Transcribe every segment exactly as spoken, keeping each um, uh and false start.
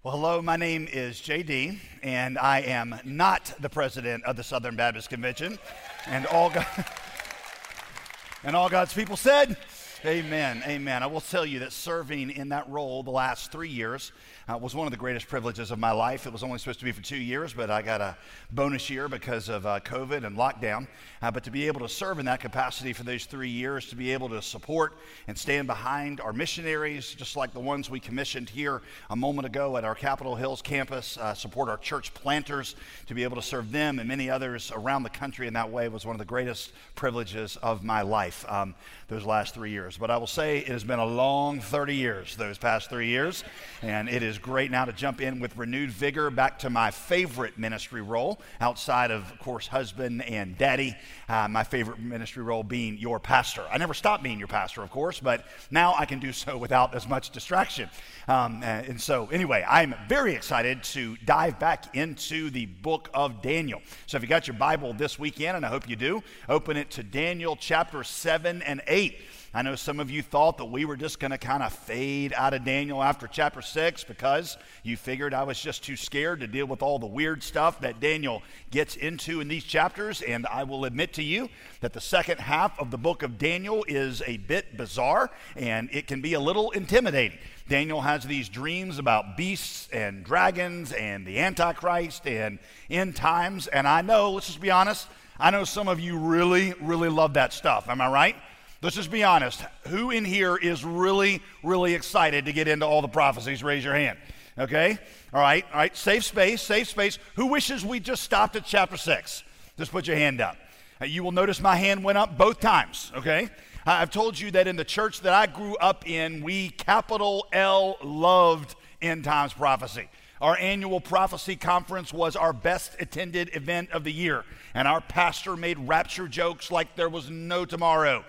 Well, hello, my name is J D, and I am not the president of the Southern Baptist Convention. And all, God, and all God's people said, amen, amen. I will tell you that serving in that role the last three years uh, was one of the greatest privileges of my life. It was only supposed to be for two years, but I got a bonus year because of uh, COVID and lockdown. Uh, but to be able to serve in that capacity for those three years, to be able to support and stand behind our missionaries, just like the ones we commissioned here a moment ago at our Capitol Hills campus, uh, support our church planters, to be able to serve them and many others around the country in that way was one of the greatest privileges of my life um, those last three years. But I will say it has been a long thirty years, those past three years, and it is great now to jump in with renewed vigor back to my favorite ministry role, outside of, of course, husband and daddy, uh, my favorite ministry role being your pastor. I never stopped being your pastor, of course, but now I can do so without as much distraction. Um, and so anyway, I'm very excited to dive back into the book of Daniel. So if you got your Bible this weekend, and I hope you do, open it to Daniel chapter seven and eight. I know some of you thought that we were just going to kind of fade out of Daniel after chapter six because you figured I was just too scared to deal with all the weird stuff that Daniel gets into in these chapters. And I will admit to you that the second half of the book of Daniel is a bit bizarre and it can be a little intimidating. Daniel has these dreams about beasts and dragons and the Antichrist and end times. And I know, let's just be honest, I know some of you really, really love that stuff. Am I right? Let's just be honest. Who in here is really, really excited to get into all the prophecies? Raise your hand. Okay? All right. All right. Safe space. Safe space. Who wishes we just stopped at chapter six? Just put your hand up. Uh, you will notice my hand went up both times. Okay? Uh, I've told you that in the church that I grew up in, we capital L loved end times prophecy. Our annual prophecy conference was our best attended event of the year, and our pastor made rapture jokes like there was no tomorrow.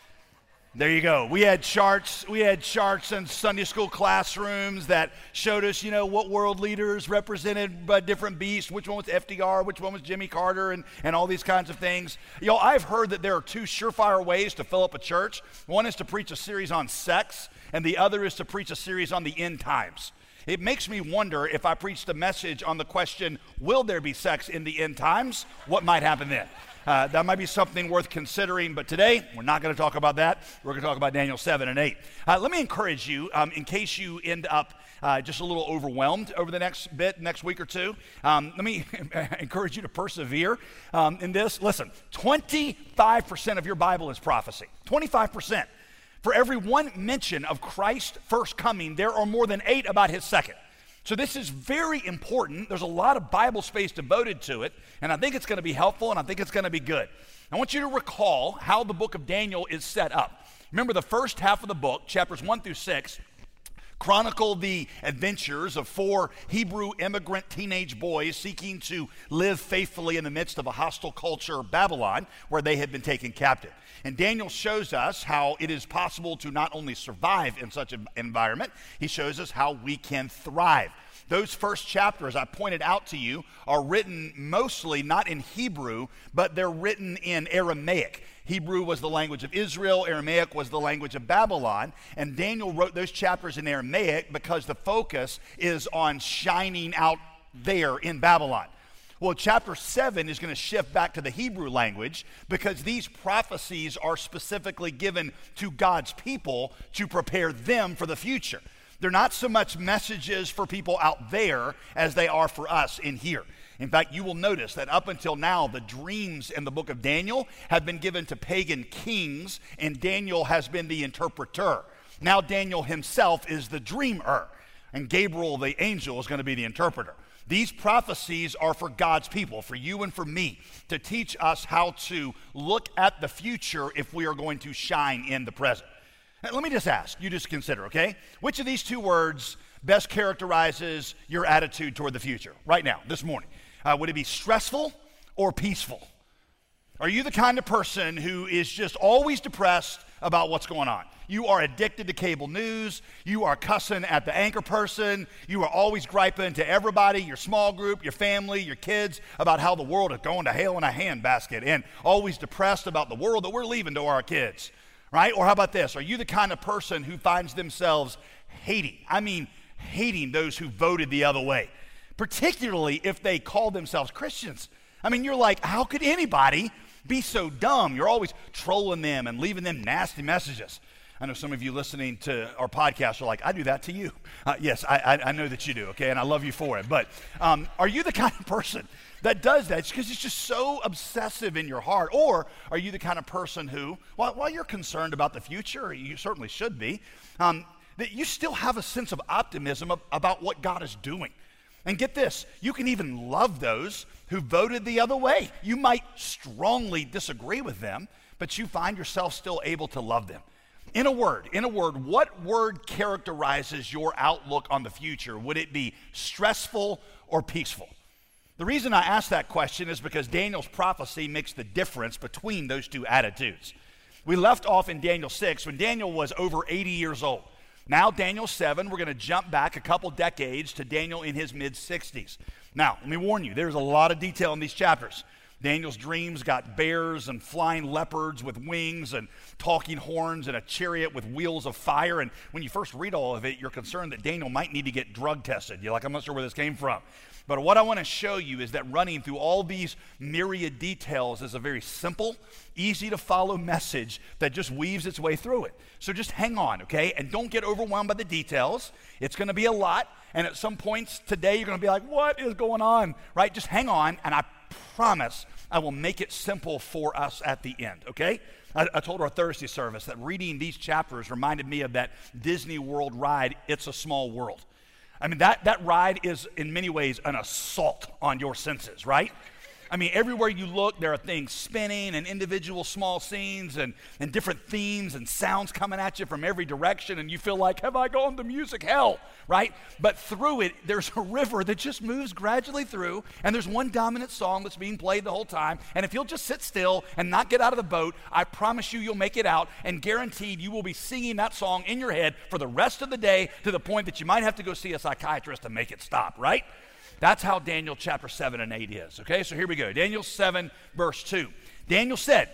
There you go. We had charts. We had charts in Sunday school classrooms that showed us, you know, what world leaders represented by different beasts, which one was F D R, which one was Jimmy Carter, and, and all these kinds of things. You know, I've heard that there are two surefire ways to fill up a church. One is to preach a series on sex, and the other is to preach a series on the end times. It makes me wonder if I preached a message on the question, will there be sex in the end times? What might happen then? Uh, that might be something worth considering, but today we're not going to talk about that. We're going to talk about Daniel seven and eight. Uh, let me encourage you, um, in case you end up uh, just a little overwhelmed over the next bit, next week or two, um, let me encourage you to persevere um, in this. Listen, twenty-five percent of your Bible is prophecy. twenty-five percent. For every one mention of Christ's first coming, there are more than eight about his second. So this is very important. There's a lot of Bible space devoted to it, and I think it's going to be helpful, and I think it's going to be good. I want you to recall how the book of Daniel is set up. Remember, the first half of the book, chapters one through six, chronicle the adventures of four Hebrew immigrant teenage boys seeking to live faithfully in the midst of a hostile culture, Babylon, where they had been taken captive. And Daniel shows us how it is possible to not only survive in such an environment, he shows us how we can thrive. Those first chapters I pointed out to you are written mostly not in Hebrew, but they're written in Aramaic. Hebrew was the language of Israel, Aramaic was the language of Babylon, and Daniel wrote those chapters in Aramaic because the focus is on shining out there in Babylon. Well, chapter seven is going to shift back to the Hebrew language because these prophecies are specifically given to God's people to prepare them for the future. They're not so much messages for people out there as they are for us in here. In fact, you will notice that up until now, the dreams in the book of Daniel have been given to pagan kings, and Daniel has been the interpreter. Now Daniel himself is the dreamer, and Gabriel, the angel, is going to be the interpreter. These prophecies are for God's people, for you and for me, to teach us how to look at the future if we are going to shine in the present. Now, let me just ask, you just consider, okay? Which of these two words best characterizes your attitude toward the future right now, this morning? Uh, would it be stressful or peaceful? Are you the kind of person who is just always depressed about what's going on? You are addicted to cable news. You are cussing at the anchor person. You are always griping to everybody, your small group, your family, your kids, about how the world is going to hell in a handbasket, and always depressed about the world that we're leaving to our kids, right? Or how about this? Are you the kind of person who finds themselves hating, I mean hating those who voted the other way, particularly if they call themselves Christians. I mean, you're like, how could anybody be so dumb? You're always trolling them and leaving them nasty messages. I know some of you listening to our podcast are like, I do that to you. Uh, yes, I, I, I know that you do, okay, and I love you for it. But um, are you the kind of person that does that because it's just so obsessive in your heart? Or are you the kind of person who, while, while you're concerned about the future, you certainly should be, um, that you still have a sense of optimism of, about what God is doing? And get this, you can even love those who voted the other way. You might strongly disagree with them, but you find yourself still able to love them. In a word, in a word, what word characterizes your outlook on the future? Would it be stressful or peaceful? The reason I ask that question is because Daniel's prophecy makes the difference between those two attitudes. We left off in Daniel six when Daniel was over eighty years old. Now, Daniel seven, we're going to jump back a couple decades to Daniel in his mid-sixties. Now, let me warn you, there's a lot of detail in these chapters. Daniel's dreams got bears and flying leopards with wings and talking horns and a chariot with wheels of fire. And when you first read all of it, you're concerned that Daniel might need to get drug tested. You're like, I'm not sure where this came from. But what I want to show you is that running through all these myriad details is a very simple, easy to follow message that just weaves its way through it. So just hang on, okay? And don't get overwhelmed by the details. It's going to be a lot. And at some points today, you're going to be like, what is going on, right? Just hang on, and I promise I will make it simple for us at the end, okay? I, I told our Thursday service that reading these chapters reminded me of that Disney World ride, It's a Small World. I mean, that, that ride is in many ways an assault on your senses, right? I mean, everywhere you look, there are things spinning and individual small scenes and, and different themes and sounds coming at you from every direction, and you feel like, have I gone to music hell, right? But through it, there's a river that just moves gradually through, and there's one dominant song that's being played the whole time, and if you'll just sit still and not get out of the boat, I promise you you'll make it out, and guaranteed you will be singing that song in your head for the rest of the day to the point that you might have to go see a psychiatrist to make it stop, right? That's how Daniel chapter seven and eight is, okay? So here we go. Daniel seven, verse two. Daniel said,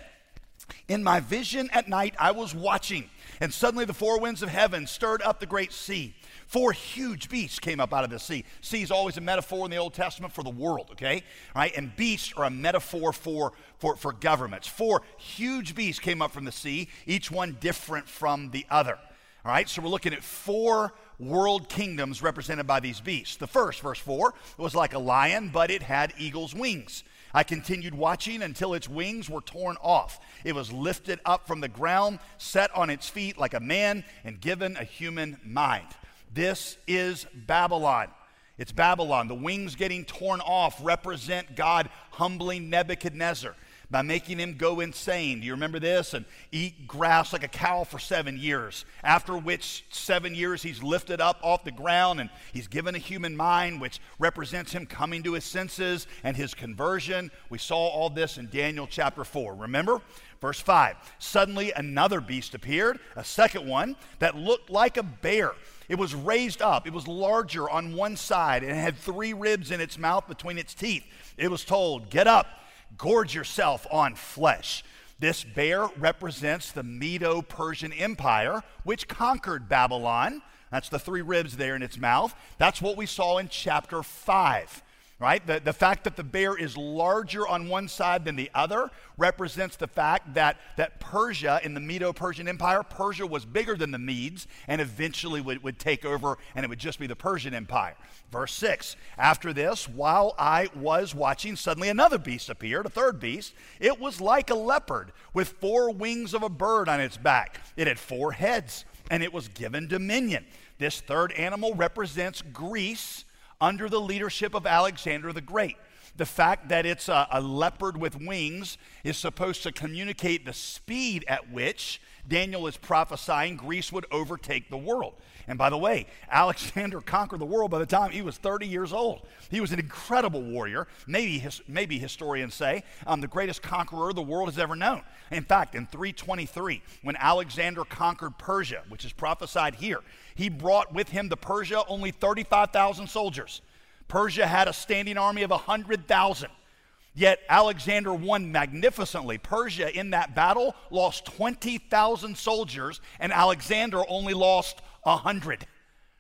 in my vision at night I was watching, and suddenly the four winds of heaven stirred up the great sea. Four huge beasts came up out of the sea. Sea is always a metaphor in the Old Testament for the world, okay? All right, and beasts are a metaphor for, for, for governments. Four huge beasts came up from the sea, each one different from the other. All right, so we're looking at four world kingdoms represented by these beasts. The first, verse four, was like a lion, but it had eagle's wings. I continued watching until its wings were torn off. It was lifted up from the ground, set on its feet like a man, and given a human mind. This is Babylon. It's Babylon. The wings getting torn off represent God humbling Nebuchadnezzar by making him go insane. Do you remember this? And eat grass like a cow for seven years. After which seven years he's lifted up off the ground and he's given a human mind, which represents him coming to his senses and his conversion. We saw all this in Daniel chapter four. Remember? Verse five. Suddenly another beast appeared, a second one that looked like a bear. It was raised up. It was larger on one side and it had three ribs in its mouth between its teeth. It was told, get up, gorge yourself on flesh. This bear represents the Medo-Persian Empire, which conquered Babylon. That's the three ribs there in its mouth. That's what we saw in chapter five, right? The, the fact that the bear is larger on one side than the other represents the fact that, that Persia, in the Medo-Persian Empire, Persia was bigger than the Medes and eventually would, would take over, and it would just be the Persian Empire. Verse six, after this, while I was watching, suddenly another beast appeared, a third beast. It was like a leopard with four wings of a bird on its back. It had four heads, and it was given dominion. This third animal represents Greece under the leadership of Alexander the Great. The fact that it's a, a leopard with wings is supposed to communicate the speed at which Daniel is prophesying Greece would overtake the world. And by the way, Alexander conquered the world by the time he was thirty years old. He was an incredible warrior, maybe his, maybe historians say, um, the greatest conqueror the world has ever known. In fact, in three twenty-three, when Alexander conquered Persia, which is prophesied here, he brought with him to Persia only thirty-five thousand soldiers. Persia had a standing army of one hundred thousand. Yet Alexander won magnificently. Persia in that battle lost twenty thousand soldiers, and Alexander only lost one hundred.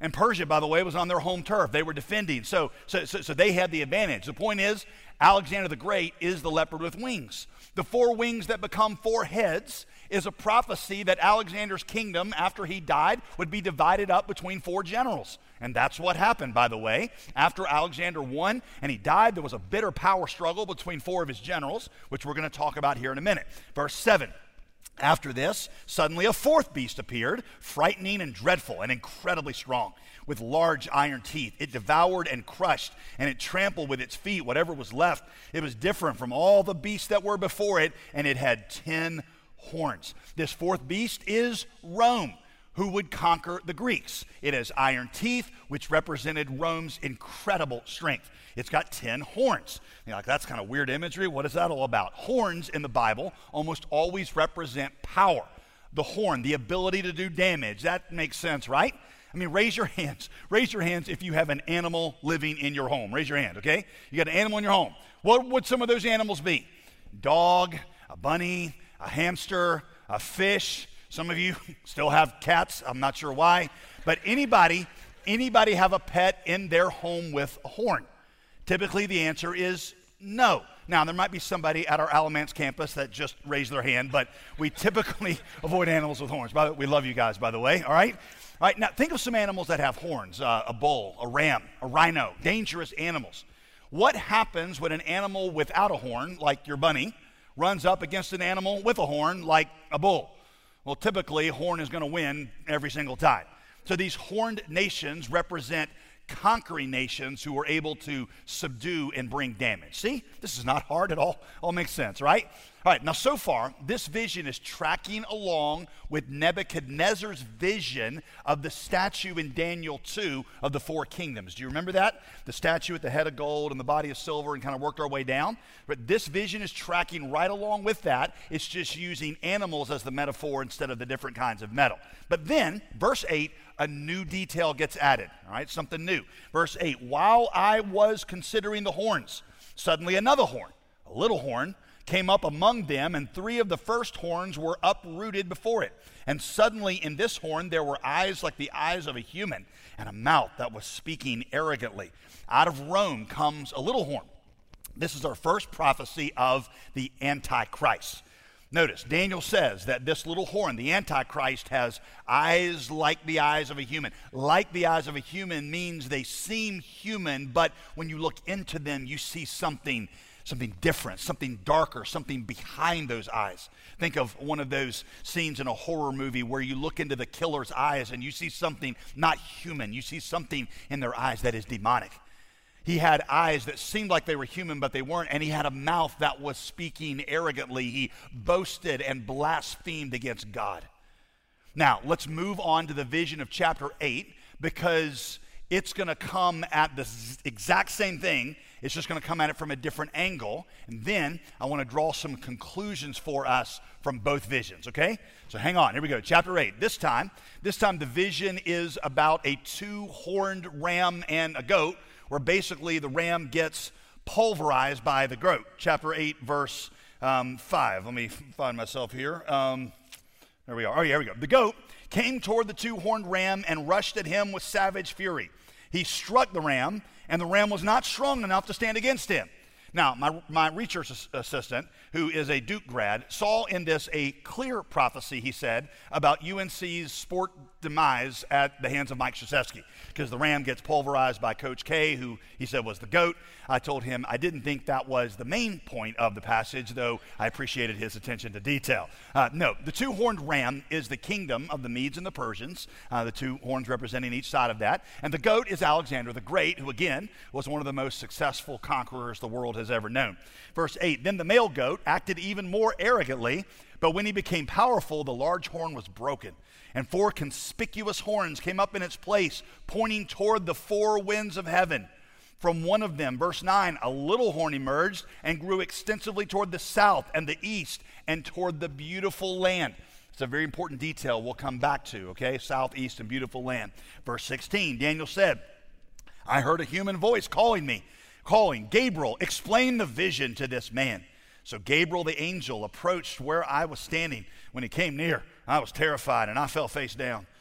And Persia, by the way, was on their home turf. They were defending, so, so, so, so they had the advantage. The point is, Alexander the Great is the leopard with wings. The four wings that become four heads is a prophecy that Alexander's kingdom, after he died, would be divided up between four generals. And that's what happened, by the way. After Alexander won and he died, there was a bitter power struggle between four of his generals, which we're going to talk about here in a minute. Verse seven. After this, suddenly a fourth beast appeared, frightening and dreadful and incredibly strong, with large iron teeth. It devoured and crushed, and it trampled with its feet whatever was left. It was different from all the beasts that were before it, and it had ten horns. This fourth beast is Rome, who would conquer the Greeks. It has iron teeth, which represented Rome's incredible strength. It's got ten horns. You're like, that's kind of weird imagery. What is that all about? Horns in the Bible almost always represent power. The horn, the ability to do damage. That makes sense, right? I mean, raise your hands. Raise your hands if you have an animal living in your home. Raise your hand, okay? You got an animal in your home. What would some of those animals be? Dog, a bunny, a hamster, a fish. Some of you still have cats. I'm not sure why. But anybody, anybody have a pet in their home with a horn? Typically, the answer is no. Now, there might be somebody at our Alamance campus that just raised their hand, but we typically avoid animals with horns. By the way, we love you guys, by the way, all right? All right, now think of some animals that have horns, uh, a bull, a ram, a rhino, dangerous animals. What happens when an animal without a horn, like your bunny, runs up against an animal with a horn, like a bull? Well, typically, a horn is going to win every single time. So these horned nations represent conquering nations who were able to subdue and bring damage. See, this is not hard at all. All makes sense, right? All right, now so far, this vision is tracking along with Nebuchadnezzar's vision of the statue in Daniel two of the four kingdoms. Do you remember that? The statue with the head of gold and the body of silver, and kind of worked our way down. But this vision is tracking right along with that. It's just using animals as the metaphor instead of the different kinds of metal. But then, verse eight, a new detail gets added, all right, something new. Verse eight, while I was considering the horns, suddenly another horn, a little horn, came up among them, and three of the first horns were uprooted before it. And suddenly in this horn there were eyes like the eyes of a human, and a mouth that was speaking arrogantly. Out of Rome comes a little horn. This is our first prophecy of the Antichrist. Notice, Daniel says that this little horn, the Antichrist, has eyes like the eyes of a human. Like the eyes of a human means they seem human, but when you look into them, you see something, something different, something darker, something behind those eyes. Think of one of those scenes in a horror movie where you look into the killer's eyes and you see something not human. You see something in their eyes that is demonic. He had eyes that seemed like they were human, but they weren't, and he had a mouth that was speaking arrogantly. He boasted and blasphemed against God. Now, let's move on to the vision of chapter eight, because it's going to come at the exact same thing. It's just going to come at it from a different angle, and then I want to draw some conclusions for us from both visions, okay? So hang on, here we go, chapter eight. This time, this time the vision is about a two-horned ram and a goat, where basically the ram gets pulverized by the goat. Chapter eight, verse um, five. Let me find myself here. Um, there we are. Oh, yeah, here we go. The goat came toward the two-horned ram and rushed at him with savage fury. He struck the ram, and the ram was not strong enough to stand against him. Now, my, my research assistant, who is a Duke grad, saw in this a clear prophecy, he said, about U N C's sport demise at the hands of Mike Krzyzewski, because the Ram gets pulverized by Coach K, who he said was the GOAT. I told him I didn't think that was the main point of the passage, though I appreciated his attention to detail. Uh, no, the two-horned ram is the kingdom of the Medes and the Persians, uh, the two horns representing each side of that. And the GOAT is Alexander the Great, who again was one of the most successful conquerors the world has ever known. Verse eight, then the male goat acted even more arrogantly, but when he became powerful, the large horn was broken, and four conspicuous horns came up in its place, pointing toward the four winds of heaven. From one of them, verse nine, a little horn emerged and grew extensively toward the south and the east and toward the beautiful land. It's a very important detail we'll come back to, okay? South, east, and beautiful land. Verse sixteen, Daniel said, I heard a human voice calling me, calling, Gabriel, explain the vision to this man. So Gabriel the angel approached where I was standing. When he came near, I was terrified and I fell face down.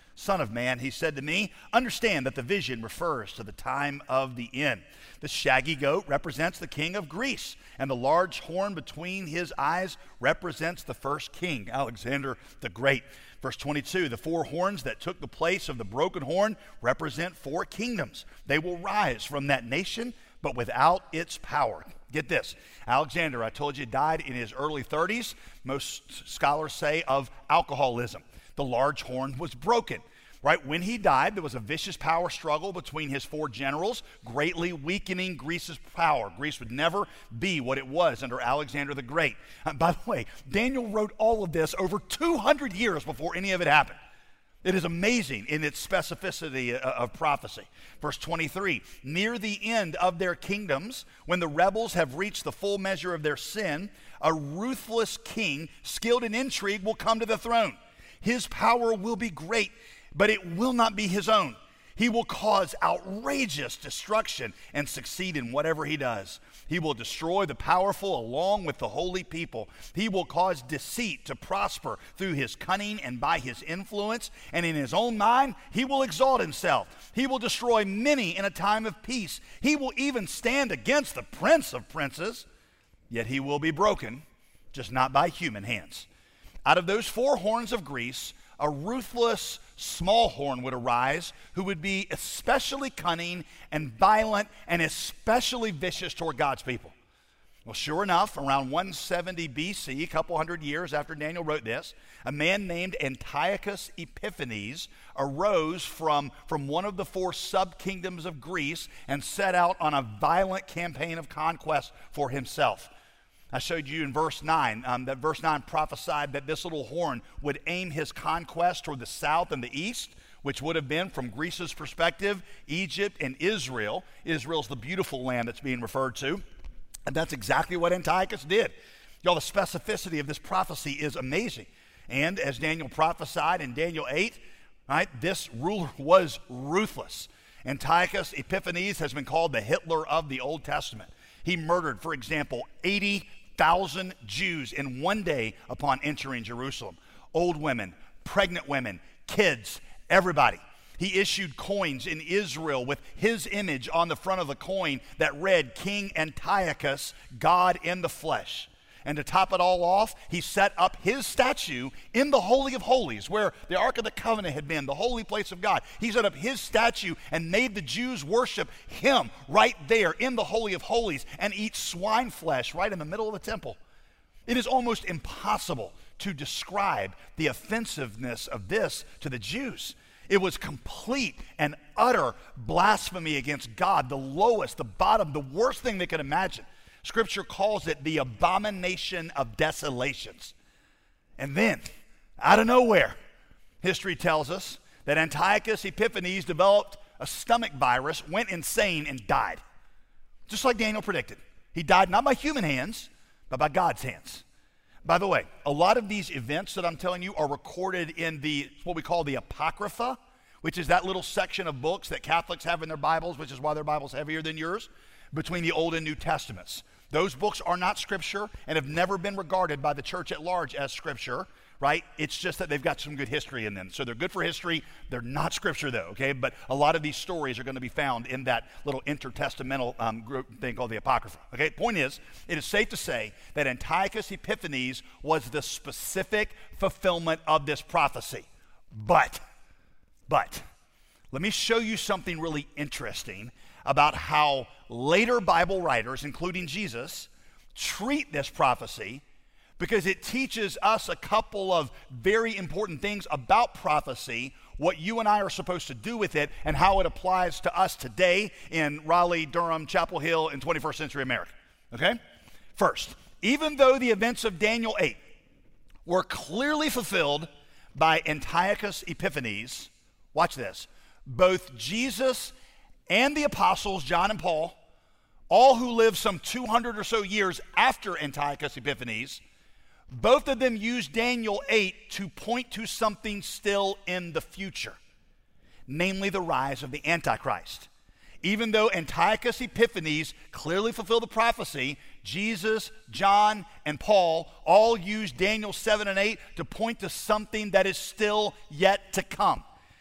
Son of man, he said to me, understand that the vision refers to the time of the end. The shaggy goat represents the king of Greece, and the large horn between his eyes represents the first king, Alexander the Great. Verse twenty-two, the four horns that took the place of the broken horn represent four kingdoms. They will rise from that nation, but without its power. Get this, Alexander, I told you, died in his early thirties. Most scholars say of alcoholism. The large horn was broken. Right, when he died, there was a vicious power struggle between his four generals, greatly weakening Greece's power. Greece would never be what it was under Alexander the Great. Uh, by the way, Daniel wrote all of this over two hundred years before any of it happened. It is amazing in its specificity uh, of prophecy. Verse twenty-three, near the end of their kingdoms, when the rebels have reached the full measure of their sin, a ruthless king, skilled in intrigue, will come to the throne. His power will be great, but it will not be his own. He will cause outrageous destruction and succeed in whatever he does. He will destroy the powerful along with the holy people. He will cause deceit to prosper through his cunning and by his influence, and in his own mind he will exalt himself. He will destroy many in a time of peace. He will even stand against the prince of princes, yet he will be broken, just not by human hands. Out of those four horns of Greece, a ruthless small horn would arise who would be especially cunning and violent and especially vicious toward God's people. Well, sure enough, around one seventy B C, a couple hundred years after Daniel wrote this, a man named Antiochus Epiphanes arose from, from one of the four sub-kingdoms of Greece and set out on a violent campaign of conquest for himself. I showed you in verse nine, um, that verse nine prophesied that this little horn would aim his conquest toward the south and the east, which would have been, from Greece's perspective, Egypt and Israel. Israel's the beautiful land that's being referred to. And that's exactly what Antiochus did. Y'all, the specificity of this prophecy is amazing. And as Daniel prophesied in Daniel eight, right, this ruler was ruthless. Antiochus Epiphanes has been called the Hitler of the Old Testament. He murdered, for example, eighty thousand Jews in one day upon entering Jerusalem. Old women, pregnant women, kids, everybody. He issued coins in Israel with his image on the front of the coin that read, King Antiochus, God in the flesh. And to top it all off, he set up his statue in the Holy of Holies, where the Ark of the Covenant had been, the holy place of God. He set up his statue and made the Jews worship him right there in the Holy of Holies and eat swine flesh right in the middle of the temple. It is almost impossible to describe the offensiveness of this to the Jews. It was complete and utter blasphemy against God, the lowest, the bottom, the worst thing they could imagine. Scripture calls it the abomination of desolations. And then, out of nowhere, history tells us that Antiochus Epiphanes developed a stomach virus, went insane, and died. Just like Daniel predicted. He died not by human hands, but by God's hands. By the way, a lot of these events that I'm telling you are recorded in the what we call the Apocrypha, which is that little section of books that Catholics have in their Bibles, which is why their Bible's heavier than yours, between the Old and New Testaments. Those books are not Scripture and have never been regarded by the church at large as Scripture, right? It's just that they've got some good history in them. So they're good for history. They're not Scripture, though, okay? But a lot of these stories are going to be found in that little intertestamental um, group thing called the Apocrypha, okay? Point is, it is safe to say that Antiochus Epiphanes was the specific fulfillment of this prophecy. But, but, let me show you something really interesting about how later Bible writers, including Jesus, treat this prophecy, because it teaches us a couple of very important things about prophecy, what you and I are supposed to do with it, and how it applies to us today in Raleigh, Durham, Chapel Hill, in twenty-first century America. Okay? First, even though the events of Daniel eight were clearly fulfilled by Antiochus Epiphanes, watch this, both Jesus and the apostles, John and Paul, all who lived some two hundred or so years after Antiochus Epiphanes, both of them used Daniel eight to point to something still in the future, namely the rise of the Antichrist. Even though Antiochus Epiphanes clearly fulfilled the prophecy, Jesus, John, and Paul all used Daniel seven and eight to point to something that is still yet to come.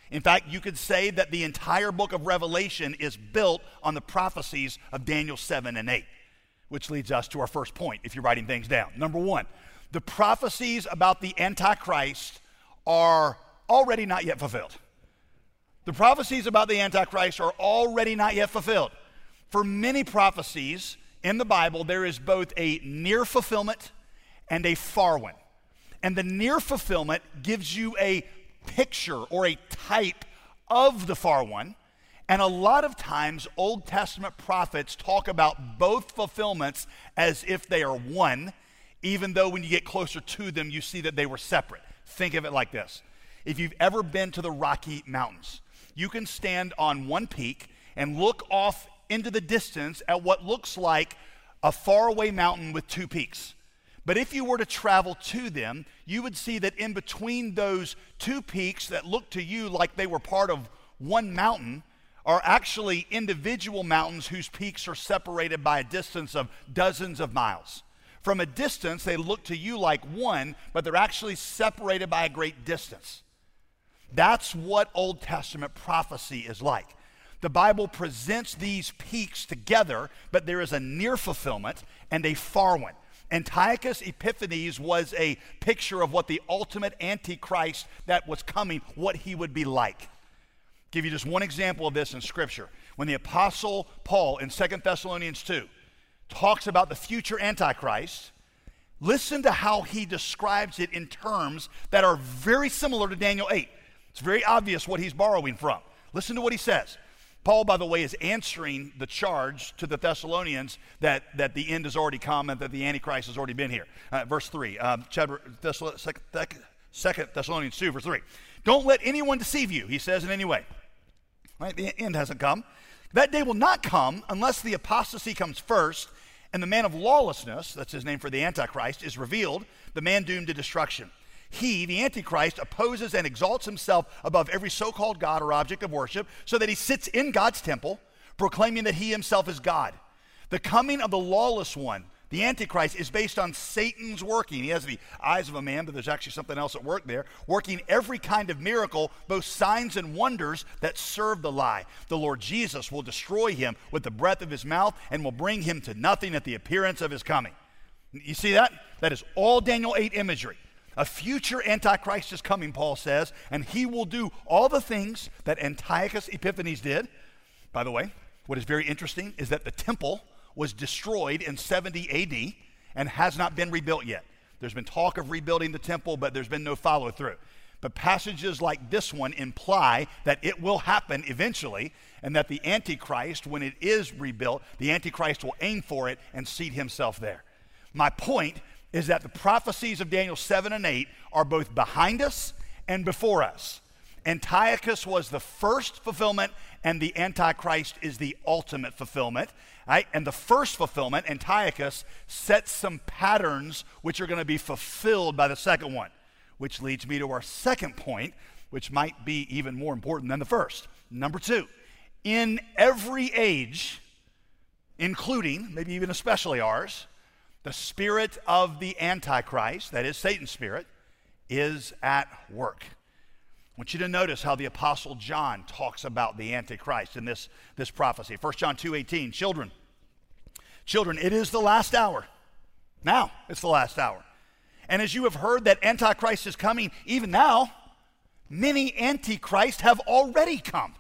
In fact, you could say that the entire book of Revelation is built on the prophecies of Daniel seven and eight, which leads us to our first point, if you're writing things down. Number one, the prophecies about the Antichrist are already not yet fulfilled. The prophecies about the Antichrist are already not yet fulfilled. For many prophecies in the Bible, there is both a near fulfillment and a far one. And the near fulfillment gives you a picture or a type of the far one. And a lot of times, Old Testament prophets talk about both fulfillments as if they are one, even though when you get closer to them, you see that they were separate. Think of it like this. If you've ever been to the Rocky Mountains, you can stand on one peak and look off into the distance at what looks like a faraway mountain with two peaks. But if you were to travel to them, you would see that in between those two peaks that look to you like they were part of one mountain are actually individual mountains whose peaks are separated by a distance of dozens of miles. From a distance, they look to you like one, but they're actually separated by a great distance. That's what Old Testament prophecy is like. The Bible presents these peaks together, but there is a near fulfillment and a far one. Antiochus Epiphanes was a picture of what the ultimate Antichrist that was coming, what he would be like. Give you just one example of this in Scripture. When the Apostle Paul in Second Thessalonians two talks about the future Antichrist, listen to how he describes it in terms that are very similar to Daniel eight. It's very obvious what he's borrowing from. Listen to what he says. Paul, by the way, is answering the charge to the Thessalonians that, that the end has already come and that the Antichrist has already been here. Uh, verse three, um, chapter, Second Thessalonians two, verse three. Don't let anyone deceive you, he says, in any way. Right? The end hasn't come. That day will not come unless the apostasy comes first and the man of lawlessness, that's his name for the Antichrist, is revealed, the man doomed to destruction. He, the Antichrist, opposes and exalts himself above every so-called God or object of worship so that he sits in God's temple, proclaiming that he himself is God. The coming of the lawless one, the Antichrist, is based on Satan's working. He has the eyes of a man, but there's actually something else at work there, working every kind of miracle, both signs and wonders that serve the lie. The Lord Jesus will destroy him with the breath of his mouth and will bring him to nothing at the appearance of his coming. You see that? That is all Daniel eight imagery. A future Antichrist is coming, Paul says, and he will do all the things that Antiochus Epiphanes did. By the way, what is very interesting is that the temple was destroyed in seventy A D and has not been rebuilt yet. There's been talk of rebuilding the temple, but there's been no follow-through. But passages like this one imply that it will happen eventually, and that the Antichrist, when it is rebuilt, the Antichrist will aim for it and seat himself there. My point is that the prophecies of Daniel seven and eight are both behind us and before us. Antiochus was the first fulfillment, and the Antichrist is the ultimate fulfillment. Right? And the first fulfillment, Antiochus, sets some patterns which are going to be fulfilled by the second one, which leads me to our second point, which might be even more important than the first. Number two, in every age, including, maybe even especially ours, the spirit of the Antichrist, that is Satan's spirit, is at work. I want you to notice how the Apostle John talks about the Antichrist in this, this prophecy. First John two eighteen, children, children, it is the last hour. Now it's the last hour. And as you have heard that Antichrist is coming, even now, many Antichrists have already come.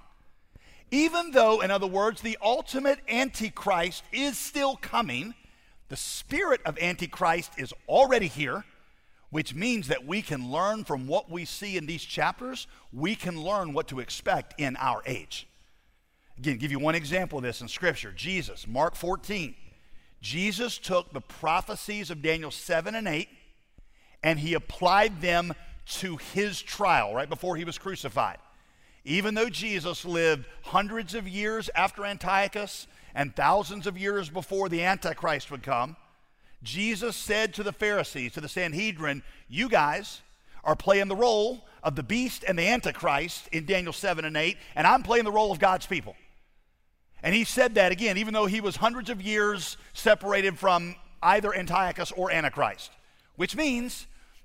Even though, in other words, the ultimate Antichrist is still coming, the spirit of Antichrist is already here, which means that we can learn from what we see in these chapters. We can learn what to expect in our age. Again, give you one example of this in Scripture. Jesus, Mark fourteen. Jesus took the prophecies of Daniel seven and eight, and he applied them to his trial right before he was crucified. Even though Jesus lived hundreds of years after Antiochus and thousands of years before the Antichrist would come, Jesus said to the Pharisees, to the Sanhedrin, you guys are playing the role of the beast and the Antichrist in Daniel seven and eight, and I'm playing the role of God's people. And he said that again, even though he was hundreds of years separated from either Antiochus or Antichrist, which means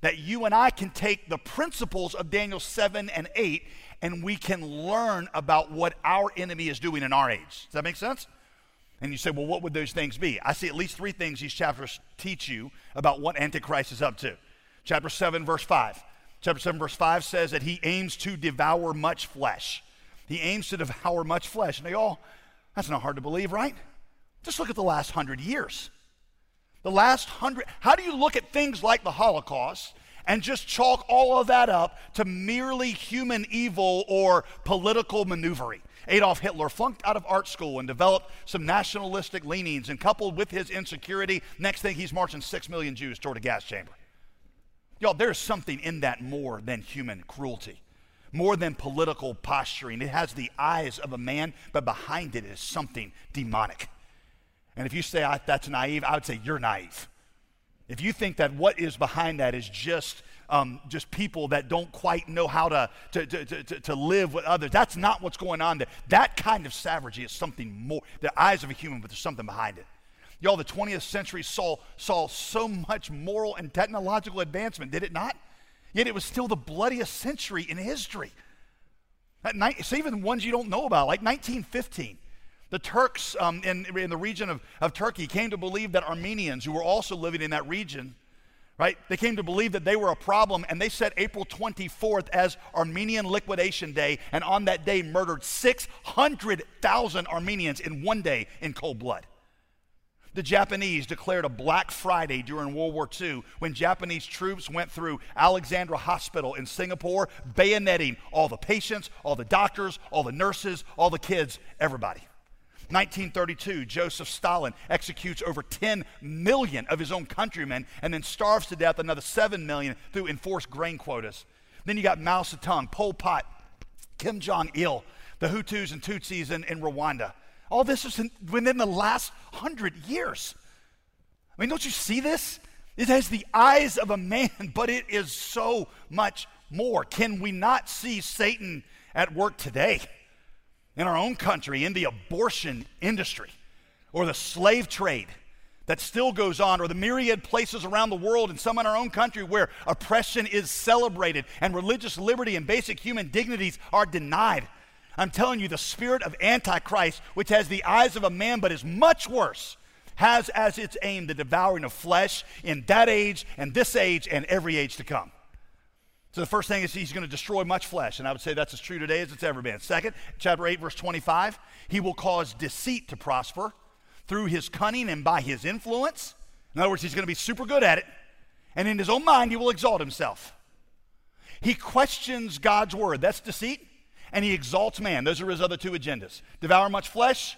that you and I can take the principles of Daniel seven and eight and we can learn about what our enemy is doing in our age. Does that make sense? And you say, well, what would those things be? I see at least three things these chapters teach you about what Antichrist is up to. Chapter seven, verse five. Chapter seven, verse five says that he aims to devour much flesh. He aims to devour much flesh. And they all, that's not hard to believe, right? Just look at the last hundred years. The last hundred, how do you look at things like the Holocaust and just chalk all of that up to merely human evil or political maneuvering? Adolf Hitler flunked out of art school and developed some nationalistic leanings, and coupled with his insecurity, next thing he's marching six million Jews toward a gas chamber. Y'all, there's something in that more than human cruelty, more than political posturing. It has the eyes of a man, but behind it is something demonic. And if you say I, that's naive, I would say you're naive. If you think that what is behind that is just um, just people that don't quite know how to, to, to, to, to live with others, that's not what's going on there. That kind of savagery is something more. The eyes of a human, but there's something behind it. Y'all, the twentieth century saw, saw so much moral and technological advancement, did it not? Yet it was still the bloodiest century in history. At night, it's even ones you don't know about, like nineteen fifteen. The Turks um, in, in the region of, of Turkey came to believe that Armenians, who were also living in that region, right, they came to believe that they were a problem, and they set April twenty-fourth as Armenian Liquidation Day, and on that day murdered six hundred thousand Armenians in one day in cold blood. The Japanese declared a Black Friday during World War Two when Japanese troops went through Alexandra Hospital in Singapore, bayoneting all the patients, all the doctors, all the nurses, all the kids, everybody. nineteen thirty-two, Joseph Stalin executes over ten million of his own countrymen and then starves to death another seven million through enforced grain quotas. Then you got Mao Zedong, Pol Pot, Kim Jong-il, the Hutus and Tutsis in, in Rwanda. All this is in, within the last hundred years. I mean, don't you see this? It has the eyes of a man, but it is so much more. Can we not see Satan at work today? In our own country, in the abortion industry, or the slave trade that still goes on, or the myriad places around the world and some in our own country where oppression is celebrated and religious liberty and basic human dignities are denied. I'm telling you, the spirit of Antichrist, which has the eyes of a man but is much worse, has as its aim the devouring of flesh in that age and this age and every age to come. So the first thing is he's going to destroy much flesh, and I would say that's as true today as it's ever been. Second, chapter eight, verse twenty-five, he will cause deceit to prosper through his cunning and by his influence. In other words, he's going to be super good at it, and in his own mind he will exalt himself. He questions God's word, that's deceit, and he exalts man. Those are his other two agendas. Devour much flesh,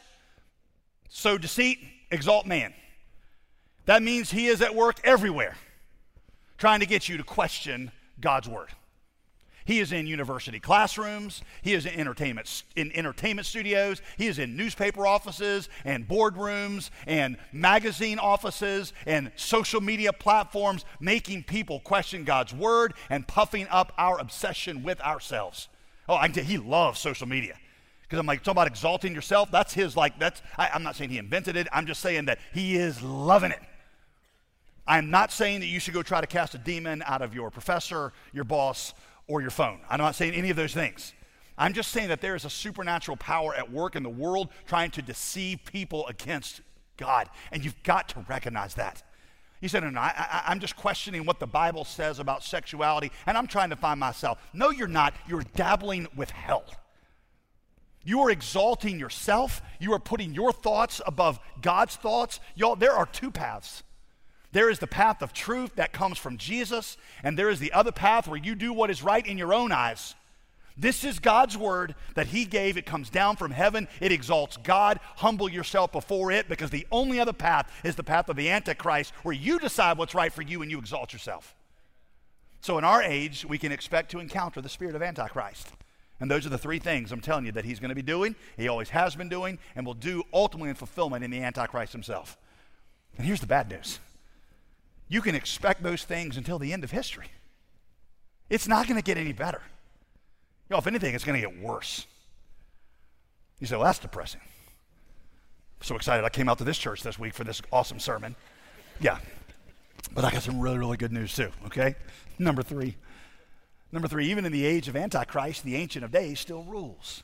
sow deceit, exalt man. That means he is at work everywhere, trying to get you to question God's word. He is in university classrooms. He is in entertainment, in entertainment studios. He is in newspaper offices and boardrooms and magazine offices and social media platforms, making people question God's word and puffing up our obsession with ourselves. Oh, I can tell you, he loves social media. Because I'm like, talking about exalting yourself, that's his, like, that's, I, I'm not saying he invented it. I'm just saying that he is loving it. I'm not saying that you should go try to cast a demon out of your professor, your boss, or your phone. I'm not saying any of those things. I'm just saying that there is a supernatural power at work in the world trying to deceive people against God, and you've got to recognize that. You said, no, no, I, I, I'm just questioning what the Bible says about sexuality, and I'm trying to find myself. No, you're not. You're dabbling with hell. You are exalting yourself. You are putting your thoughts above God's thoughts. Y'all, there are two paths. There is the path of truth that comes from Jesus, and there is the other path where you do what is right in your own eyes. This is God's word that he gave. It comes down from heaven. It exalts God. Humble yourself before it, because the only other path is the path of the Antichrist, where you decide what's right for you and you exalt yourself. So in our age, we can expect to encounter the spirit of Antichrist. And those are the three things I'm telling you that he's going to be doing, he always has been doing, and will do ultimately in fulfillment in the Antichrist himself. And here's the bad news. You can expect those things until the end of history. It's not going to get any better. You know, if anything, it's going to get worse. You say, well, that's depressing. I'm so excited I came out to this church this week for this awesome sermon. Yeah. But I got some really, really good news too, okay? Number three. Number three, even in the age of Antichrist, the Ancient of Days still rules.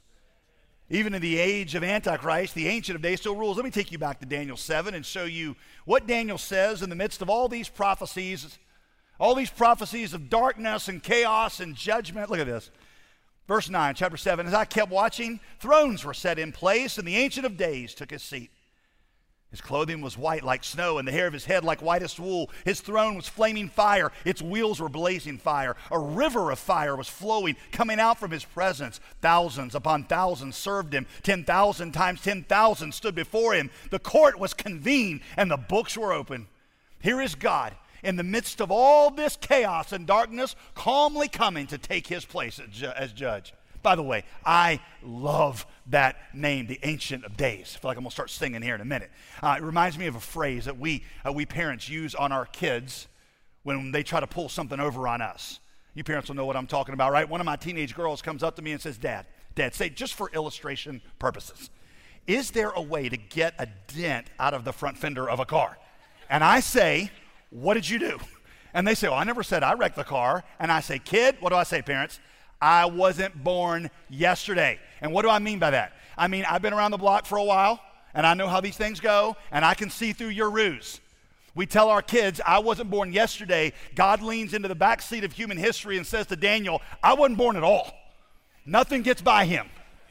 Even in the age of Antichrist, the Ancient of Days still rules. Let me take you back to Daniel seven and show you what Daniel says in the midst of all these prophecies, all these prophecies of darkness and chaos and judgment. Look at this. Verse nine, chapter seven, as I kept watching, thrones were set in place, and the Ancient of Days took his seat. His clothing was white like snow, and the hair of his head like whitest wool. His throne was flaming fire. Its wheels were blazing fire. A river of fire was flowing, coming out from his presence. Thousands upon thousands served him. Ten thousand times ten thousand stood before him. The court was convened, and the books were open. Here is God, in the midst of all this chaos and darkness, calmly coming to take his place as, ju- as judge. By the way, I love that name, the Ancient of Days. I feel like I'm going to start singing here in a minute. Uh, it reminds me of a phrase that we, uh, we parents use on our kids when they try to pull something over on us. You parents will know what I'm talking about, right? One of my teenage girls comes up to me and says, Dad, Dad, say just for illustration purposes, is there a way to get a dent out of the front fender of a car? And I say, what did you do? And they say, well, I never said I wrecked the car. And I say, kid, what do I say, parents? I wasn't born yesterday. And what do I mean by that? I mean, I've been around the block for a while, and I know how these things go, and I can see through your ruse. We tell our kids, I wasn't born yesterday. God leans into the back seat of human history and says to Daniel, I wasn't born at all. Nothing gets by him.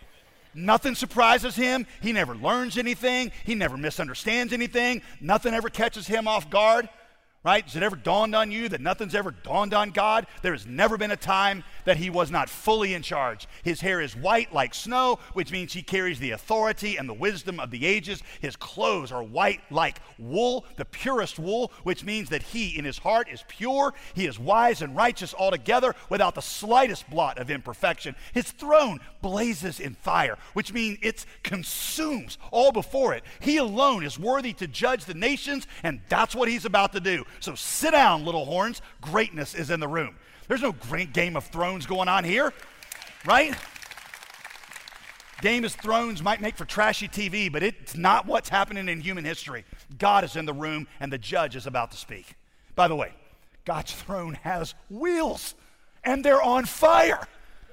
Nothing surprises him. He never learns anything. He never misunderstands anything. Nothing ever catches him off guard. Right? Has it ever dawned on you that nothing's ever dawned on God? There has never been a time that he was not fully in charge. His hair is white like snow, which means he carries the authority and the wisdom of the ages. His clothes are white like wool, the purest wool, which means that he in his heart is pure. He is wise and righteous altogether without the slightest blot of imperfection. His throne blazes in fire, which means it consumes all before it. He alone is worthy to judge the nations, and that's what he's about to do. So sit down, little horns. Greatness is in the room. There's no great Game of Thrones going on here, right? Game of Thrones might make for trashy T V, but it's not what's happening in human history. God is in the room, and the judge is about to speak. By the way, God's throne has wheels, and they're on fire.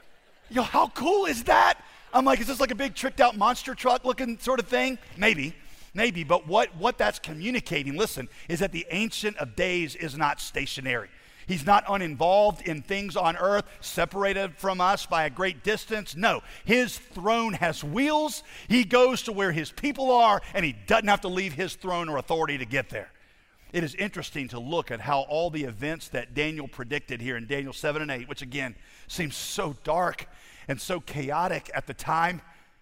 Yo, how cool is that? I'm like, is this like a big tricked out monster truck looking sort of thing? Maybe. Maybe, but what, what that's communicating, listen, is that the Ancient of Days is not stationary. He's not uninvolved in things on earth, separated from us by a great distance. No, his throne has wheels. He goes to where his people are, and he doesn't have to leave his throne or authority to get there. It is interesting to look at how all the events that Daniel predicted here in Daniel seven and eight, which again seems so dark and so chaotic at the time,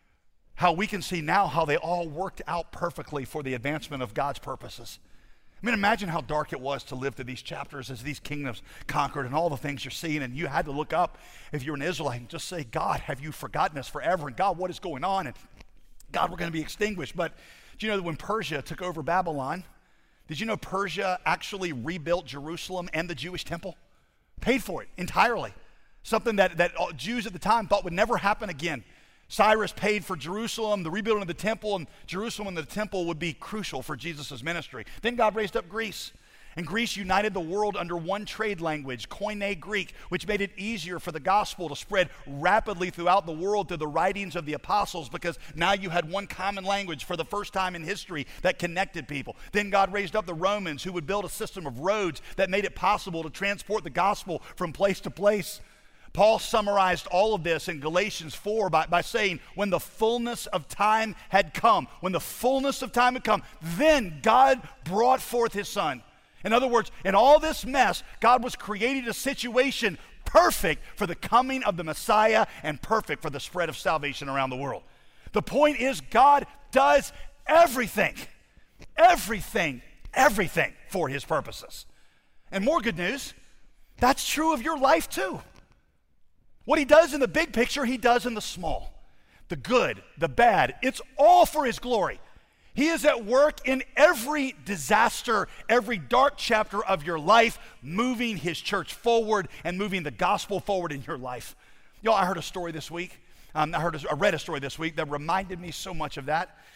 how we can see now how they all worked out perfectly for the advancement of God's purposes. I mean, imagine how dark it was to live through these chapters as these kingdoms conquered and all the things you're seeing, and you had to look up if you're an Israelite and just say, God, have you forgotten us forever? And God, what is going on? And God, we're going to be extinguished. But do you know that when Persia took over Babylon, did you know Persia actually rebuilt Jerusalem and the Jewish temple? Paid for it entirely. Something that, that Jews at the time thought would never happen again. Cyrus paid for Jerusalem, the rebuilding of the temple, and Jerusalem and the temple would be crucial for Jesus' ministry. Then God raised up Greece, and Greece united the world under one trade language, Koine Greek, which made it easier for the gospel to spread rapidly throughout the world through the writings of the apostles, because now you had one common language for the first time in history that connected people. Then God raised up the Romans, who would build a system of roads that made it possible to transport the gospel from place to place. Paul summarized all of this in Galatians four by, by saying, when the fullness of time had come, when the fullness of time had come, then God brought forth his son. In other words, in all this mess, God was creating a situation perfect for the coming of the Messiah and perfect for the spread of salvation around the world. The point is, God does everything, everything, everything for his purposes. And more good news, that's true of your life too. What he does in the big picture, he does in the small. The good, the bad, it's all for his glory. He is at work in every disaster, every dark chapter of your life, moving his church forward and moving the gospel forward in your life. Y'all, I heard a story this week. Um, I heard, a, I read a story this week that reminded me so much of that.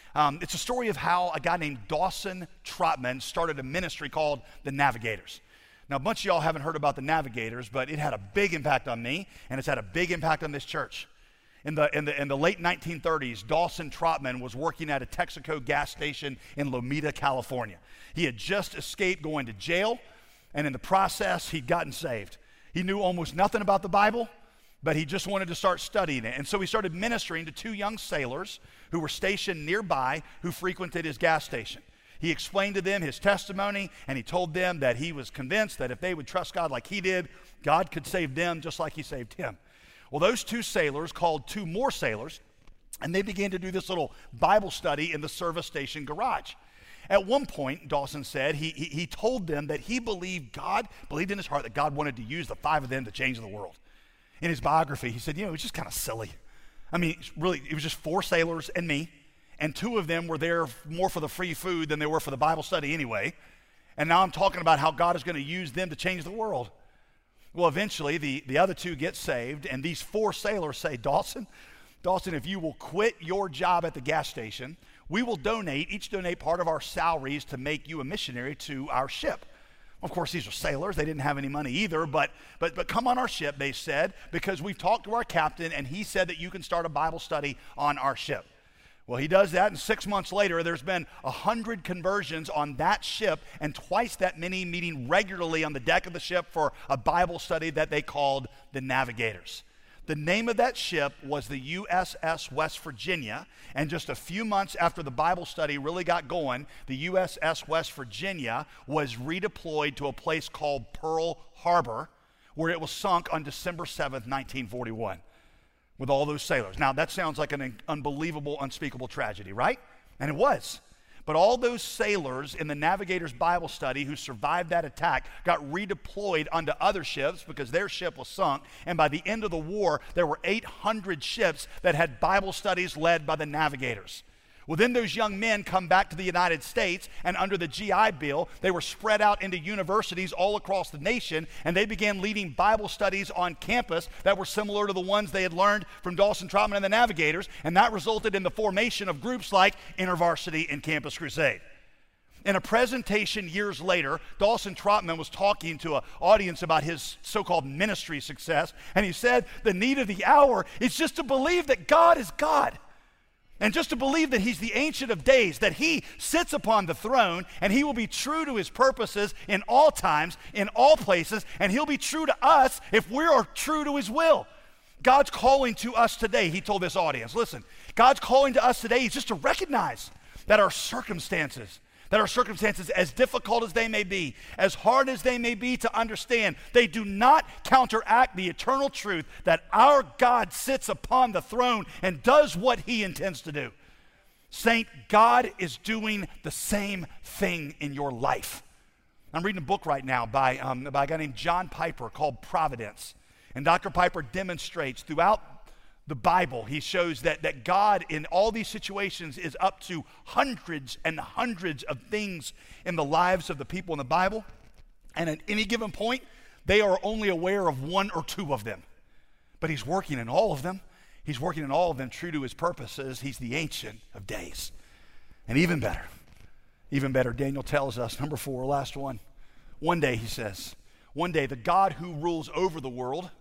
Um, it's a story of how a guy named Dawson Trotman started a ministry called the Navigators. Now, a bunch of y'all haven't heard about the Navigators, but it had a big impact on me, and it's had a big impact on this church. In the, in the, in the late nineteen thirties, Dawson Trotman was working at a Texaco gas station in Lomita, California. He had just escaped going to jail, and in the process, he'd gotten saved. He knew almost nothing about the Bible, but he just wanted to start studying it. And so he started ministering to two young sailors who were stationed nearby who frequented his gas station. He explained to them his testimony, and he told them that he was convinced that if they would trust God like he did, God could save them just like he saved him. Well, those two sailors called two more sailors, and they began to do this little Bible study in the service station garage. At one point, Dawson said, he, he, he told them that he believed God, believed in his heart that God wanted to use the five of them to change the world. In his biography, he said, you know, it was just kind of silly. I mean, really, it was just four sailors and me, and two of them were there more for the free food than they were for the Bible study anyway. And now I'm talking about how God is going to use them to change the world. Well, eventually, the, the other two get saved, and these four sailors say, Dawson, Dawson, if you will quit your job at the gas station, we will donate, each donate part of our salaries to make you a missionary to our ship. Of course, these are sailors. They didn't have any money either, but, but, but come on our ship, they said, because we've talked to our captain, and he said that you can start a Bible study on our ship. Well, he does that, and six months later, there's been a hundred conversions on that ship, and twice that many meeting regularly on the deck of the ship for a Bible study that they called the Navigators. The name of that ship was the U S S West Virginia, and just a few months after the Bible study really got going, the U S S West Virginia was redeployed to a place called Pearl Harbor, where it was sunk on December seventh, nineteen forty-one. With all those sailors. Now, that sounds like an unbelievable, unspeakable tragedy, right? And it was. But all those sailors in the Navigators Bible study who survived that attack got redeployed onto other ships because their ship was sunk. And by the end of the war, there were eight hundred ships that had Bible studies led by the Navigators. Well, then those young men come back to the United States, and under the G I Bill, they were spread out into universities all across the nation, and they began leading Bible studies on campus that were similar to the ones they had learned from Dawson Trotman and the Navigators, and that resulted in the formation of groups like InterVarsity and Campus Crusade. In a presentation years later, Dawson Trotman was talking to an audience about his so-called ministry success, and he said, the need of the hour is just to believe that God is God. And just to believe that he's the Ancient of Days, that he sits upon the throne, and he will be true to his purposes in all times, in all places, and he'll be true to us if we are true to his will. God's calling to us today, he told this audience, listen, God's calling to us today is just to recognize that our circumstances, that our circumstances, as difficult as they may be, as hard as they may be to understand, they do not counteract the eternal truth that our God sits upon the throne and does what he intends to do. Saint, God is doing the same thing in your life. I'm reading a book right now by, um, by a guy named John Piper called Providence. And Doctor Piper demonstrates throughout the Bible, he shows that, that God in all these situations is up to hundreds and hundreds of things in the lives of the people in the Bible. And at any given point, they are only aware of one or two of them. But he's working in all of them. He's working in all of them true to his purposes. He's the Ancient of Days. And even better, even better, Daniel tells us, number four, last one. One day, he says, one day the God who rules over the world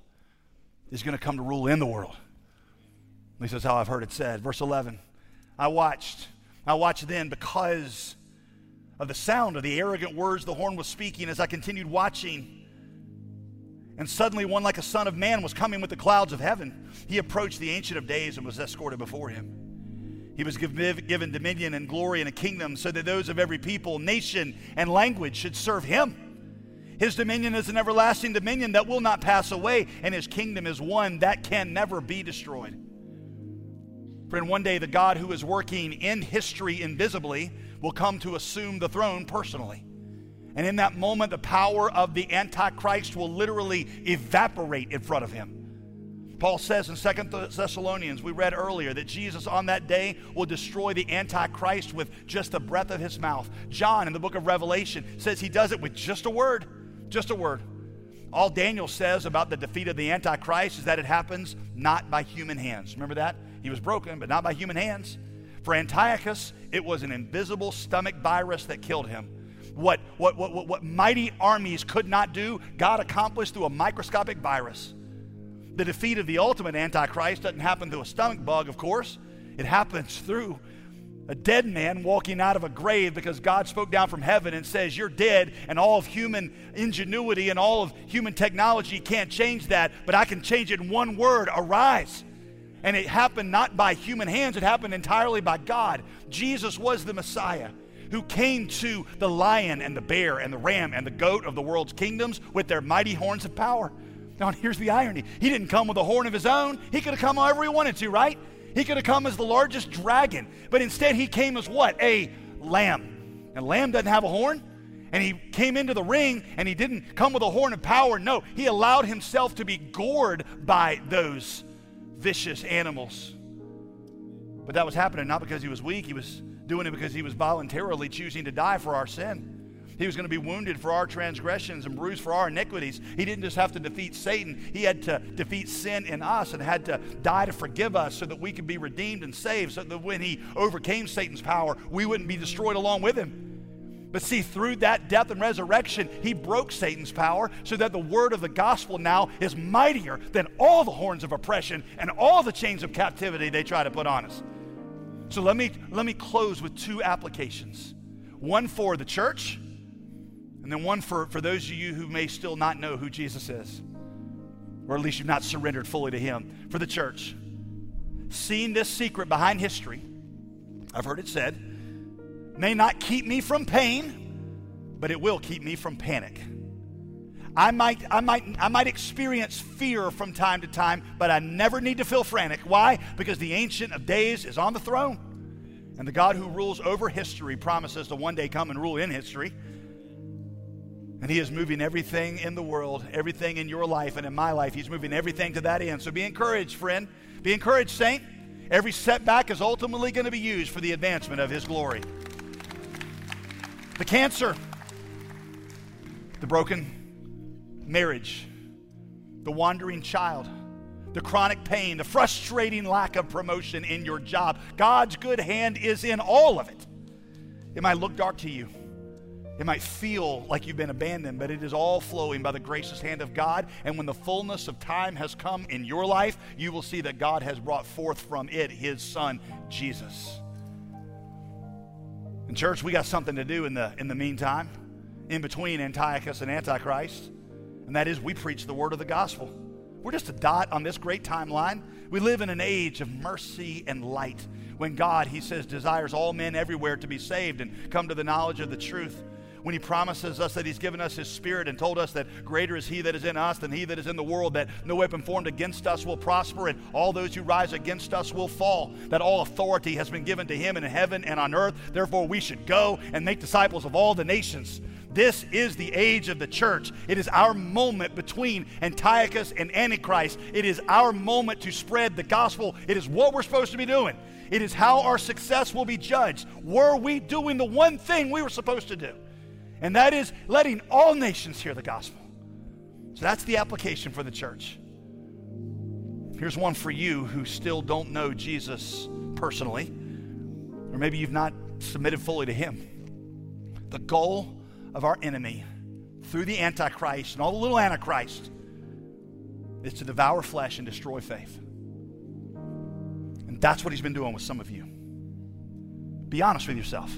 is going to come to rule in the world. At least that's how I've heard it said. Verse eleven, I watched, I watched then because of the sound of the arrogant words the horn was speaking as I continued watching. And suddenly one like a son of man was coming with the clouds of heaven. He approached the Ancient of Days and was escorted before him. He was give, given dominion and glory and a kingdom so that those of every people, nation, and language should serve him. His dominion is an everlasting dominion that will not pass away, and his kingdom is one that can never be destroyed. Friend, one day the God who is working in history invisibly will come to assume the throne personally. And in that moment, the power of the Antichrist will literally evaporate in front of him. Paul says in Second Thessalonians, we read earlier, that Jesus on that day will destroy the Antichrist with just the breath of his mouth. John in the book of Revelation says he does it with just a word, just a word. All Daniel says about the defeat of the Antichrist is that it happens not by human hands. Remember that? He was broken, but not by human hands. For Antiochus, it was an invisible stomach virus that killed him. What, what, what, what, what mighty armies could not do, God accomplished through a microscopic virus. The defeat of the ultimate Antichrist doesn't happen through a stomach bug, of course. It happens through a dead man walking out of a grave because God spoke down from heaven and says, you're dead, and all of human ingenuity and all of human technology can't change that, but I can change it in one word, arise. And it happened not by human hands, it happened entirely by God. Jesus was the Messiah who came to the lion and the bear and the ram and the goat of the world's kingdoms with their mighty horns of power. Now, here's the irony. He didn't come with a horn of his own. He could have come however he wanted to, right? He could have come as the largest dragon, but instead he came as what? A lamb. And a lamb doesn't have a horn. And he came into the ring and he didn't come with a horn of power. No, he allowed himself to be gored by those vicious animals. But that was happening not because he was weak. He was doing it because he was voluntarily choosing to die for our sin. He was going to be wounded for our transgressions and bruised for our iniquities. He didn't just have to defeat Satan. He had to defeat sin in us and had to die to forgive us so that we could be redeemed and saved, so that when he overcame Satan's power, we wouldn't be destroyed along with him. But see, through that death and resurrection, he broke Satan's power so that the word of the gospel now is mightier than all the horns of oppression and all the chains of captivity they try to put on us. So let me, let me close with two applications. One for the church, and then one for, for those of you who may still not know who Jesus is, or at least you've not surrendered fully to him. For the church, seeing this secret behind history, I've heard it said, may not keep me from pain, but it will keep me from panic. I might, I might, I might experience fear from time to time, but I never need to feel frantic. Why? Because the Ancient of Days is on the throne, and the God who rules over history promises to one day come and rule in history. And he is moving everything in the world, everything in your life and in my life. He's moving everything to that end. So be encouraged, friend. Be encouraged, saint. Every setback is ultimately going to be used for the advancement of his glory. The cancer, the broken marriage, the wandering child, the chronic pain, the frustrating lack of promotion in your job. God's good hand is in all of it. It might look dark to you. It might feel like you've been abandoned, but it is all flowing by the gracious hand of God. And when the fullness of time has come in your life, you will see that God has brought forth from it his son, Jesus. In church, we got something to do in the, in the meantime, in between Antiochus and Antichrist, and that is we preach the word of the gospel. We're just a dot on this great timeline. We live in an age of mercy and light when God, he says, desires all men everywhere to be saved and come to the knowledge of the truth. When he promises us that he's given us his spirit and told us that greater is he that is in us than he that is in the world, that no weapon formed against us will prosper and all those who rise against us will fall, that all authority has been given to him in heaven and on earth. Therefore we should go and make disciples of all the nations. This is the age of the church. It is our moment between Antiochus and Antichrist. It is our moment to spread the gospel. It is what we're supposed to be doing. It is how our success will be judged. Were we doing the one thing we were supposed to do? And that is letting all nations hear the gospel. So that's the application for the church. Here's one for you who still don't know Jesus personally, or maybe you've not submitted fully to him. The goal of our enemy through the Antichrist and all the little Antichrists is to devour flesh and destroy faith. And that's what he's been doing with some of you. Be honest with yourself.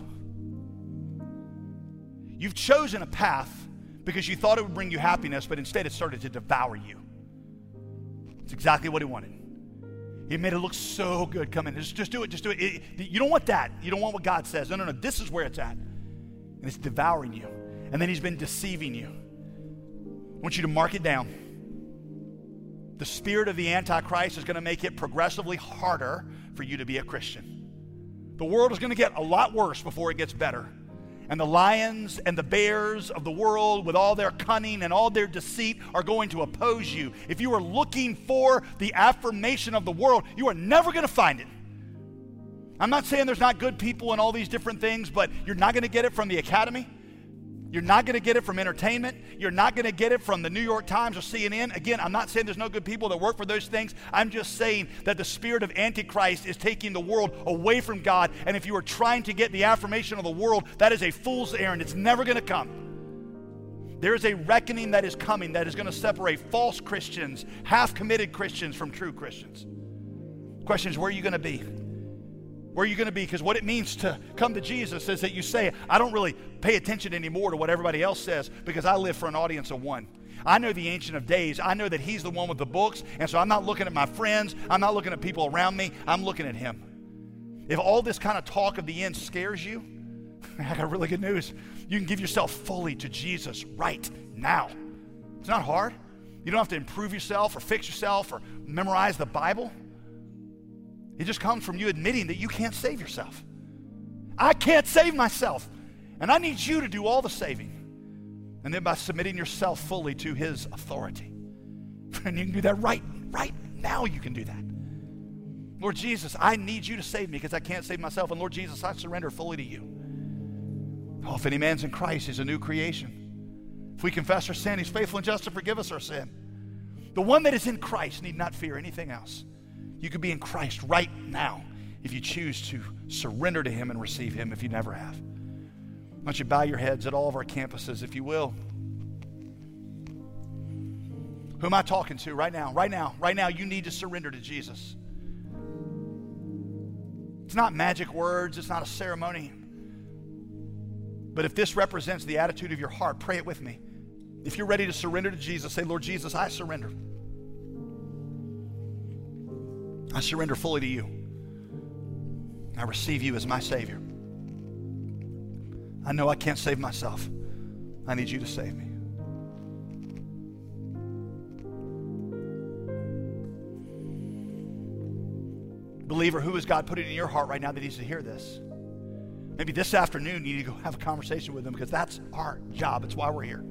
You've chosen a path because you thought it would bring you happiness, but instead it started to devour you. It's exactly what he wanted. He made it look so good. Come in, just, just do it, just do it. it. You don't want that. You don't want what God says. No, no, no, this is where it's at. And it's devouring you. And then he's been deceiving you. I want you to mark it down. The spirit of the Antichrist is going to make it progressively harder for you to be a Christian. The world is going to get a lot worse before it gets better. And the lions and the bears of the world with all their cunning and all their deceit are going to oppose you. If you are looking for the affirmation of the world, you are never going to find it. I'm not saying there's not good people and all these different things, but you're not going to get it from the academy. You're not going to get it from entertainment. You're not going to get it from the New York Times or C N N. Again, I'm not saying there's no good people that work for those things. I'm just saying that the spirit of Antichrist is taking the world away from God. And if you are trying to get the affirmation of the world, that is a fool's errand. It's never going to come. There is a reckoning that is coming that is going to separate false Christians, half-committed Christians from true Christians. The question is, where are you going to be? Where are you going to be? Because what it means to come to Jesus is that you say, I don't really pay attention anymore to what everybody else says because I live for an audience of one. I know the Ancient of Days. I know that he's the one with the books, and so I'm not looking at my friends. I'm not looking at people around me. I'm looking at him. If all this kind of talk of the end scares you, I got really good news. You can give yourself fully to Jesus right now. It's not hard. You don't have to improve yourself or fix yourself or memorize the Bible. It just comes from you admitting that you can't save yourself. I can't save myself, and I need you to do all the saving. And then by submitting yourself fully to his authority. And you can do that right, right now you can do that. Lord Jesus, I need you to save me because I can't save myself. And Lord Jesus, I surrender fully to you. Oh, if any man's in Christ, he's a new creation. If we confess our sin, he's faithful and just to forgive us our sin. The one that is in Christ need not fear anything else. You could be in Christ right now if you choose to surrender to him and receive him if you never have. Why don't you bow your heads at all of our campuses, if you will. Who am I talking to right now? Right now, right now, you need to surrender to Jesus. It's not magic words. It's not a ceremony. But if this represents the attitude of your heart, pray it with me. If you're ready to surrender to Jesus, say, Lord Jesus, I surrender. I surrender fully to you. I receive you as my Savior. I know I can't save myself. I need you to save me. Believer, who has God put it in your heart right now that needs to hear this? Maybe this afternoon you need to go have a conversation with them because that's our job. It's why we're here.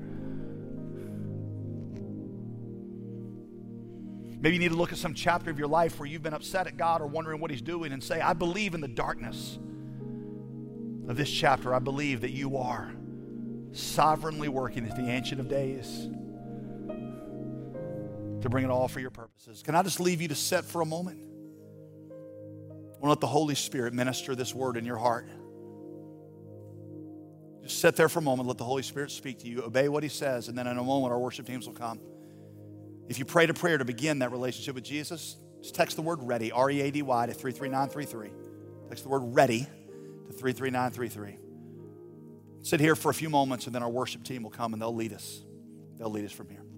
Maybe you need to look at some chapter of your life where you've been upset at God or wondering what he's doing and say, I believe in the darkness of this chapter. I believe that you are sovereignly working as the Ancient of Days to bring it all for your purposes. Can I just leave you to sit for a moment? I want to let the Holy Spirit minister this word in your heart. Just sit there for a moment, let the Holy Spirit speak to you, obey what he says, and then in a moment our worship teams will come. If you prayed a prayer to begin that relationship with Jesus, just text the word READY, R E A D Y, to three three nine three three. Text the word READY to three three nine three three. Sit here for a few moments, and then our worship team will come, and they'll lead us. They'll lead us from here.